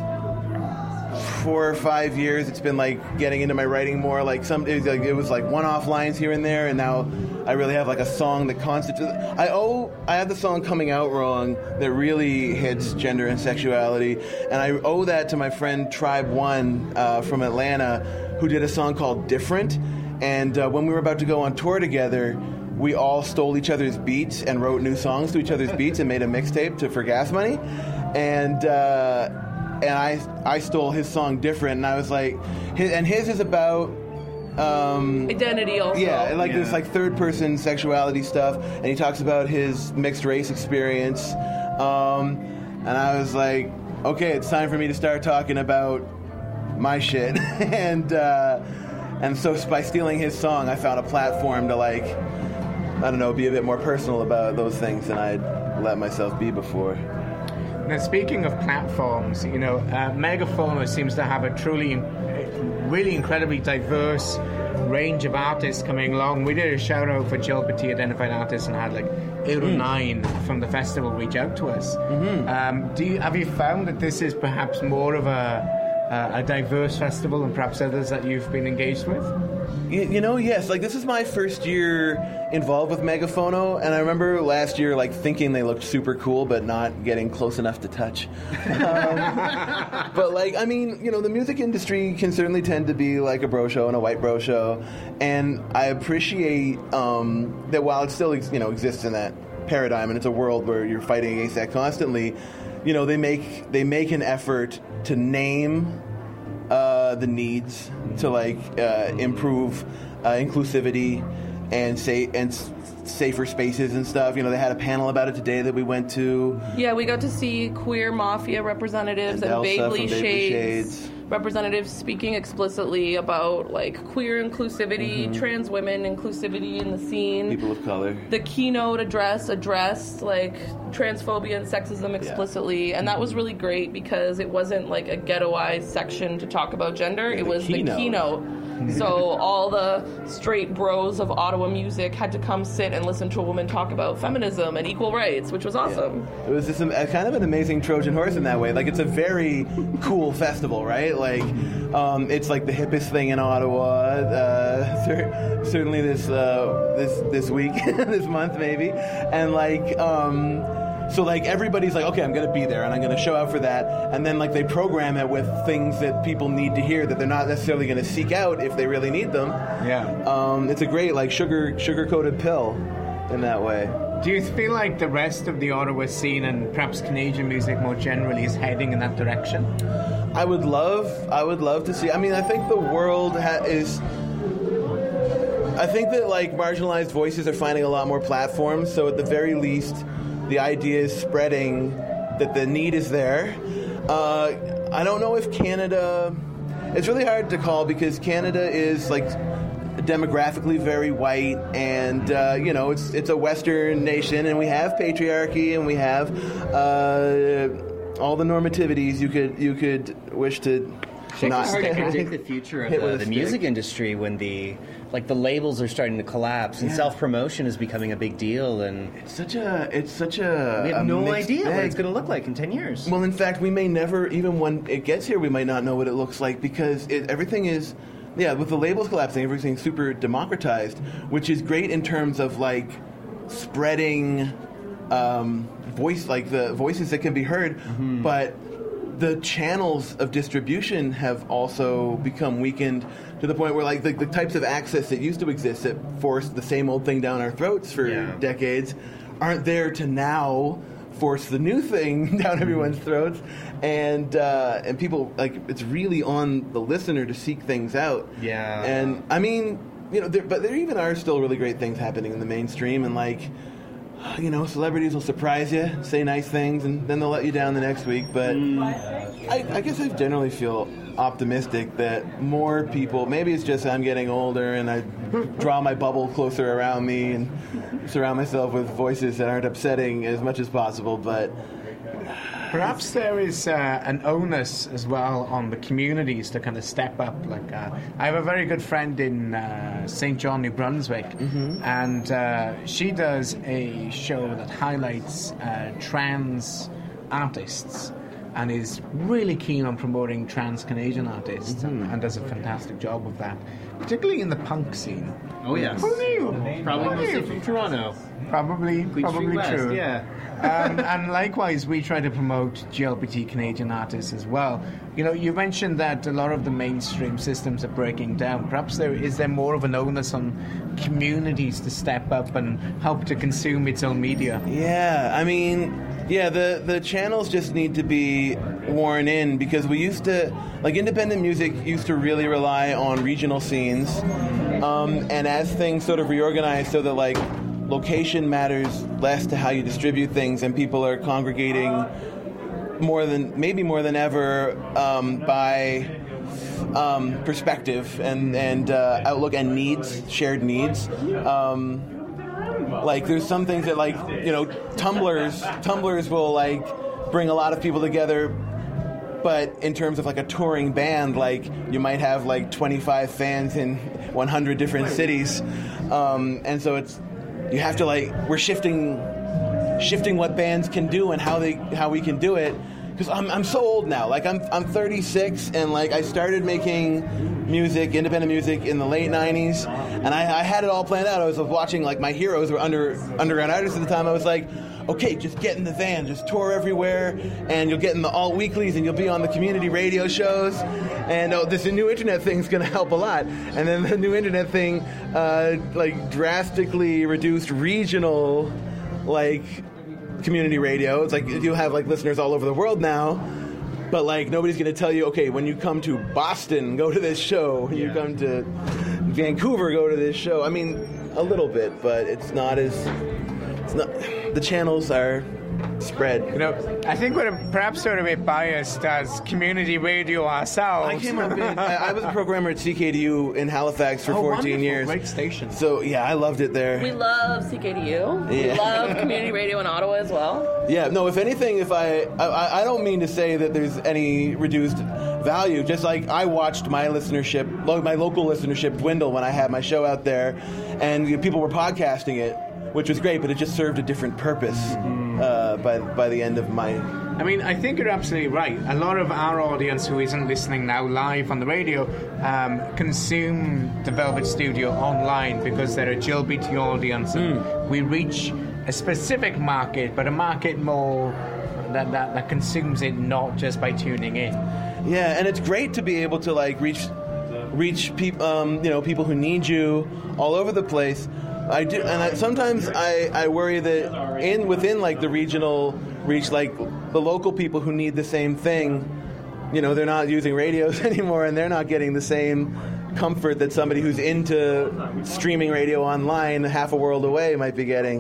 four or five years, it's been like getting into my writing more. Like some, it was like, it was like one-off lines here and there, and now I really have like a song that constitutes. I owe, I have the song Coming Out Wrong that really hits gender and sexuality, and I owe that to my friend Tribe One uh, from Atlanta, who did a song called Different. And uh, when we were about to go on tour together, we all stole each other's beats and wrote new songs to each other's beats and made a mixtape to for gas money. And uh, and I I stole his song Different, and I was like, his, and his is about. Um, Identity also. Yeah, like Yeah. there's like third person sexuality stuff, and he talks about his mixed race experience. Um, and I was like, okay, it's time for me to start talking about my shit. and uh, and so by stealing his song, I found a platform to like, I don't know, be a bit more personal about those things than I'd let myself be before. Now, speaking of platforms, you know, uh, Megafauna seems to have a truly, really incredibly diverse range of artists coming along. We did a shout out for G L B T identified artists and had like eight or Mm. nine from the festival reach out to us. Mm-hmm. Um, do you, have you found that this is perhaps more of a uh, a diverse festival than perhaps others that you've been engaged with? You, you know, yes. Like, this is my first year involved with Megaphono, and I remember last year, like, thinking they looked super cool, but not getting close enough to touch. Um, but, like, I mean, you know, the music industry can certainly tend to be like a bro show and a white bro show, and I appreciate um, that while it still, you know, exists in that paradigm, and it's a world where you're fighting against that constantly, you know, they make they make an effort to name uh, the needs to like uh, improve uh, inclusivity and say and s- safer spaces and stuff. You know, they had a panel about it today that we went to. Yeah, we got to see queer mafia representatives And and, Elsa Bagley from Bagley Shades, Shades. representatives speaking explicitly about like queer inclusivity, Mhm. trans women inclusivity in the scene. People of color. The keynote address addressed like transphobia and sexism explicitly, and that was really great because it wasn't like a ghettoized section to talk about gender. Yeah, it the was keynote. the keynote. So all the straight bros of Ottawa music had to come sit and listen to a woman talk about feminism and equal rights, which was awesome. It was just a, a kind of an amazing Trojan horse in that way. Like, it's a very cool festival, right? Like, um, it's like the hippest thing in Ottawa. Uh, cer- certainly this uh, this this week, this month maybe, and like. Um, So, like, everybody's like, okay, I'm going to be there, and I'm going to show out for that. And then, like, they program it with things that people need to hear that they're not necessarily going to seek out if they really need them. Yeah. Um, it's a great, like, sugar sugar-coated pill in that way. Do you feel like the rest of the Ottawa scene and perhaps Canadian music more generally is heading in that direction? I would love, I would love to see. I mean, I think the world ha- is... I think that, like, marginalized voices are finding a lot more platforms, so at the very least... the idea is spreading that the need is there. Uh, I don't know if Canada... It's really hard to call because Canada is, like, demographically very white, and, uh, you know, it's it's a Western nation, and we have patriarchy, and we have uh, all the normativities you could you could wish to not... It's hard to predict the future of hit with the, a the stick. music industry when the like the labels are starting to collapse and Yeah. self-promotion is becoming a big deal, and it's such a it's such a we have a no mixed idea what bag. it's going to look like in ten years. Well, in fact, we may never, even when it gets here, we might not know what it looks like because it, everything is, yeah, with the labels collapsing, everything's super democratized, which is great in terms of like spreading um, voice, like the voices that can be heard, but the channels of distribution have also become weakened to the point where like the, the types of access that used to exist that forced the same old thing down our throats for Yeah. decades aren't there to now force the new thing down everyone's throats, and uh, and people like it's really on the listener to seek things out. Yeah. And I mean, you know, there, but there even are still really great things happening in the mainstream, and like, you know, celebrities will surprise you, say nice things, and then they'll let you down the next week. But I, I guess I generally feel optimistic that more people, maybe it's just I'm getting older and I draw my bubble closer around me and surround myself with voices that aren't upsetting as much as possible, but Perhaps there is uh, an onus as well on the communities to kind of step up. Like, uh, I have a very good friend in uh, Saint John, New Brunswick, and uh, she does a show that highlights uh, trans artists and is really keen on promoting trans Canadian artists and, and does a fantastic job of that, particularly in the punk scene. Oh, yes. Who knew? Probably Who mostly knew? from Toronto. Probably, Queen Street probably West, true. yeah. um, and likewise, we try to promote G L B T Canadian artists as well. You know, you mentioned that a lot of the mainstream systems are breaking down. Perhaps there is there more of an onus on communities to step up and help to consume its own media. yeah, I mean, yeah, the, the channels just need to be worn in because we used to, like, independent music used to really rely on regional scenes. Um, and as things sort of reorganize so that, like, location matters less to how you distribute things and people are congregating more than, maybe more than ever, um, by um, perspective and, and uh, outlook and needs, shared needs. Um, Like, there's some things that, like, you know, tumblers, tumblers will, like, bring a lot of people together but in terms of like a touring band, like you might have like twenty-five fans in one hundred different cities, um, and so it's you have to like we're shifting shifting what bands can do and how they how we can do it. Because I'm I'm so old now. Like I'm I'm thirty-six, and like I started making music, independent music, in the late nineties, and I, I had it all planned out. I was watching like my heroes were under underground artists at the time. I was like, okay, just get in the van, just tour everywhere, and you'll get in the alt weeklies, and you'll be on the community radio shows, and oh, this new internet thing's going to help a lot. And then the new internet thing, uh, like drastically reduced regional, like. community radio. It's like you have like listeners all over the world now, but like nobody's going to tell you, okay, when you come to Boston, go to this show. When you come to Vancouver, go to this show. I mean, a little bit, but it's not as it's not. The channels are spread. You know, I think we're perhaps sort of a bit biased as community radio ourselves. I came up in, I, I was a programmer at C K D U in Halifax for oh, fourteen wonderful. years. Great station. So yeah, I loved it there. We love C K D U. We Yeah. love community radio in Ottawa as well. Yeah, no, if anything, if I, I I don't mean to say that there's any reduced value. Just like I watched my listenership, lo- my local listenership dwindle when I had my show out there, and you know, people were podcasting it, which was great, but it just served a different purpose uh, by by the end of my... I mean, I think you're absolutely right. A lot of our audience who isn't listening now live on the radio um, consume the Velvet Studio online because they're a G L B T audience. And Mm. we reach a specific market, but a market more that, that, that consumes it not just by tuning in. Yeah, and it's great to be able to like reach reach people, um, you know, people who need you all over the place. I do, and I, sometimes I, I worry that in within like the regional reach, like the local people who need the same thing, you know, they're not using radios anymore, and they're not getting the same comfort that somebody who's into streaming radio online half a world away might be getting.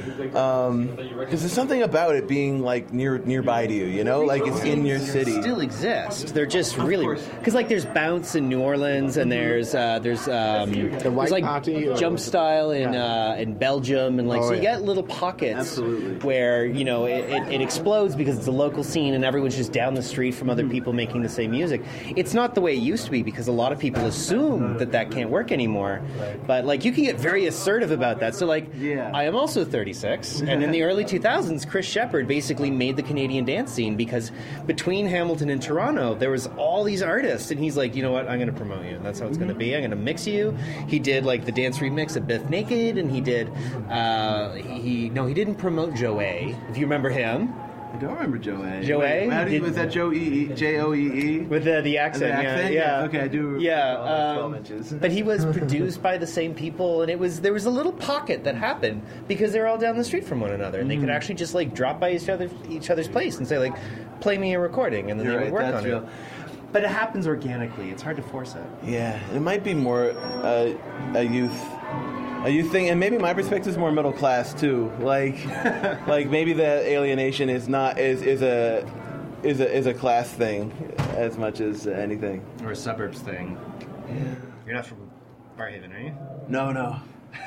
Um, because there's something about it being like near nearby to you, you know, like it's in your city. Still exist. They're just really because like there's Bounce in New Orleans and there's uh, there's um, The White there's like Party or- Jump Style in uh, in Belgium and like Oh, so you yeah. get little pockets Absolutely. where you know it, it, it explodes because it's a local scene and everyone's just down the street from other people making the same music. It's not the way it used to be because a lot of people assume that that can't work anymore. But like you can get very assertive about that. So like Yeah. I am also thirty-six, and in the early two thousands, Chris Shepherd basically made the Canadian dance scene because between Hamilton and Toronto, there was all these artists, and he's like, you know what, I'm going to promote you. That's how it's going to be. I'm going to mix you. He did like the dance remix of Biff Naked, and he did. Uh, he no, he didn't promote Joe A. If you remember him. I don't remember Joe A. Joe Wait, A? how did, Did- was that Joe E? J O E E? With the, the accent, The yeah, accent? yeah. Okay, I do. Yeah, twelve um, inches. but he was produced by the same people, and it was there was a little pocket that happened because they were all down the street from one another, and they Mm. could actually just like drop by each other each other's place and say like, "Play me a recording," and then You're they right, would work that's on real. it. But it happens organically. It's hard to force it. Yeah, it might be more uh, a youth, a youth thing, and maybe my perspective is more middle class too. Like, like maybe the alienation is not is is a is a is a class thing as much as anything. Or a suburbs thing. You're not from Barhaven, are you? No, no.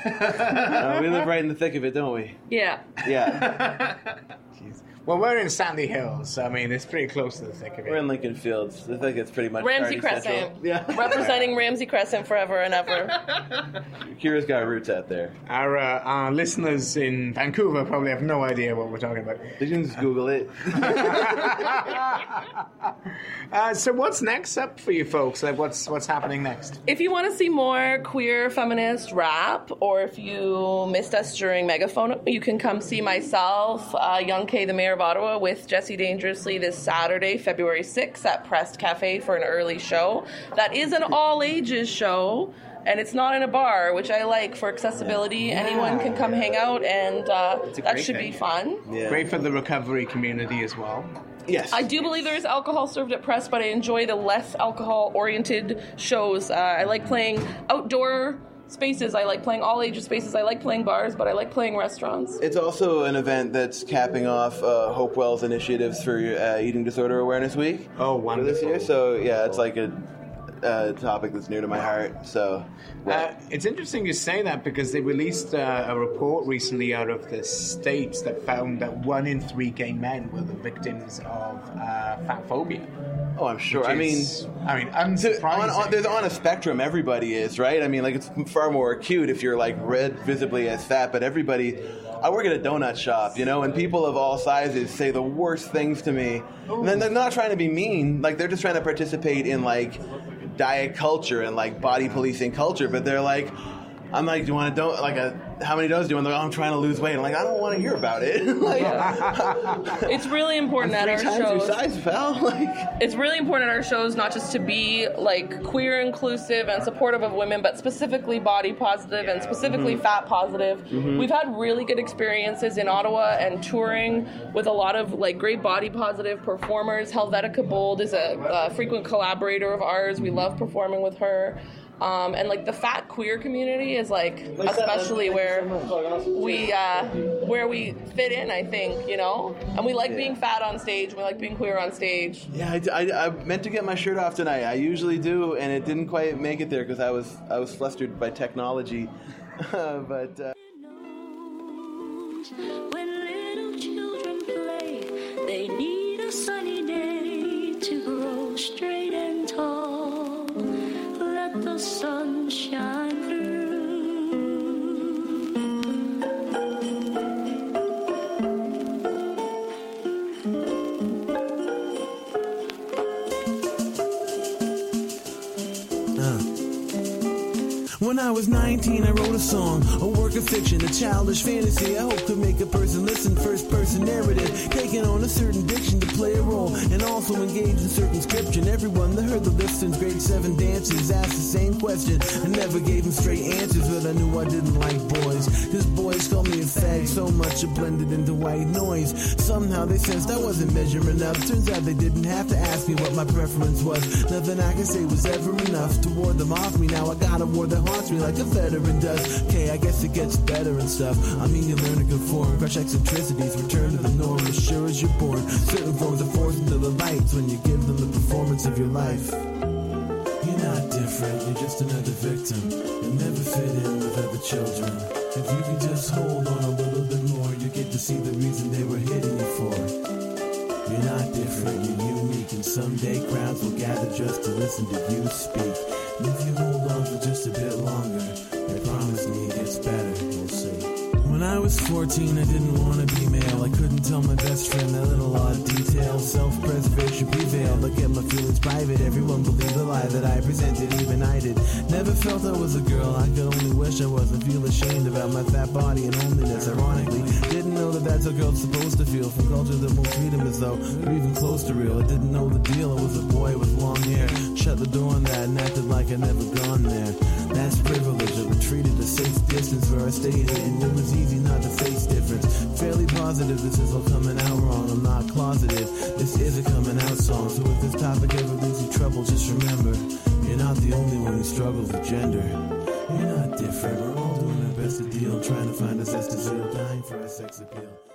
Uh, we live right in the thick of it, don't we? Yeah. Yeah, Well, we're in Sandy Hills, so I mean, it's pretty close to the thick of it. we're in Lincoln Fields. I think it's pretty much Ramsey party Crescent. central. Yeah, Representing Ramsey Crescent forever and ever. Kira's got roots out there. Our, uh, our listeners in Vancouver probably have no idea what we're talking about. You can just Google it. Uh, so what's next up for you folks? Like, what's what's happening next? If you want to see more queer feminist rap, or if you missed us during Megaphone, you can come see myself, uh, Young K, the Mayor of Ottawa, with Jesse Dangerously this Saturday, February sixth at Pressed Cafe for an early show. That is an all-ages show, and it's not in a bar, which I like for accessibility. Anyone can come hang out, and uh, that great should venue. be fun. Yeah. Great for the recovery community as well. Yes. I do believe there is alcohol served at Press, but I enjoy the less alcohol-oriented shows. Uh, I like playing outdoor spaces. I like playing all-ages spaces. I like playing bars, but I like playing restaurants. It's also an event that's capping off uh, Hopewell's initiatives for uh, Eating Disorder Awareness Week. Oh, for wonderful. this year. So yeah, it's like a uh, topic that's near to my heart. So, uh, it's interesting you say that because they released uh, a report recently out of the States that found that one in three gay men were the victims of uh, fat phobia. Oh, I'm sure. Which I mean, is, I mean, unsurprising. On, on, there's on a spectrum. Everybody is, right? I mean, like it's far more acute if you're like read visibly as fat, but everybody. I work at a donut shop, you know, and people of all sizes say the worst things to me. And then they're not trying to be mean, like they're just trying to participate in like diet culture and like body policing culture. But they're like, I'm like, do you want a donut? Like a how many donuts do you want? They're like, oh, I'm trying to lose weight. I'm like, I don't want to hear about it. Like, it's really important I'm at three our times shows. your size, pal. Like, it's really important at our shows not just to be like queer inclusive and supportive of women, but specifically body positive and specifically Mhm. fat positive. Mhm. We've had really good experiences in Ottawa and touring with a lot of like great body positive performers. Helvetica Bold is a, a frequent collaborator of ours. We love performing with her. Um, and like the fat queer community is like especially where we uh, where we fit in, I think, you know, and we like Yeah. being fat on stage. We like being queer on stage. yeah, I, I, I meant to get my shirt off tonight. I usually do, and it didn't quite make it there because I was I was flustered by technology. but. Uh, When little children play, they need a sunny day to grow straight and tall. Let the sun shine through. When I was nineteen, I wrote a song, a work of fiction, a childish fantasy I hope could make a person listen, first person narrative, taking on a certain diction to play a role, and also engage in circumscription. Everyone that heard the listens, grade seven dances, asked the same question, I never gave them straight answers, but I knew I didn't like boys, cause boys called me a fag so much it blended into white noise. Somehow they sensed I wasn't measuring up, turns out they didn't have to ask me what my preference was, nothing I could say was ever enough to ward them off me. Now I got a war that haunts me like a veteran does. Okay, I guess it gets better and stuff. I mean, you learn to conform, crush eccentricities, return to the norm as sure as you're born. Certain forms are forced into the lights when you give them the performance of your life. You're not different, you're just another victim. You'll never fit in with other children. If you can just hold on a little bit more, you get to see the reason they were hitting you for. You're not different, you're unique, and someday crowds will gather just to listen to you speak. And if you hold on for just a bit longer, I promise me it gets better, you'll see. When I was fourteen, I didn't want to be male. I couldn't tell my best friend that little odd detail. Self-preservation prevailed. I kept my feelings private. Everyone believed the lie that I presented, even I did. Never felt I was a girl. I could only wish I wasn't. Feel ashamed about my fat body and homeliness. Ironically, didn't know that that's how girls supposed to feel. From culture that won't treat them as though they're even close to real. I didn't know the deal. I was a boy with long hair. Shut the door on that and acted like I'd never gone there. That's privilege. I retreated a safe distance where I stayed hidden. It was easy not to face difference. Fairly positive this is all coming out wrong. I'm not closeted. This is a coming out song. So if this topic ever leaves you trouble, just remember, you're not the only one who struggles with gender. You're not different. We're all doing our best to deal, trying to find a zest to zeal, dying for our sex appeal.